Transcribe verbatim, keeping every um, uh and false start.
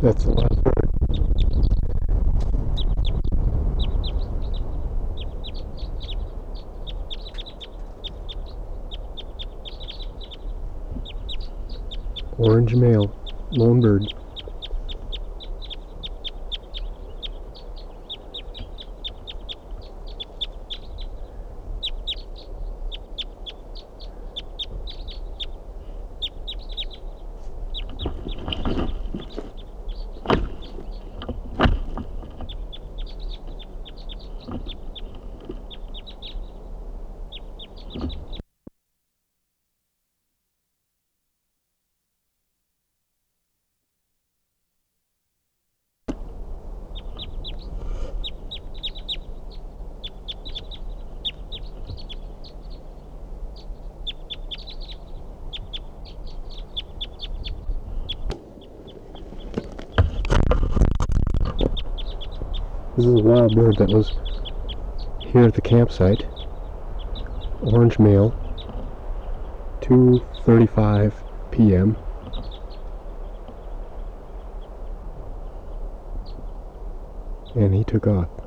That's the last bird. Orange male, lone bird. This is a wild bird that was here at the campsite. Orange male, two thirty-five p m and he took off.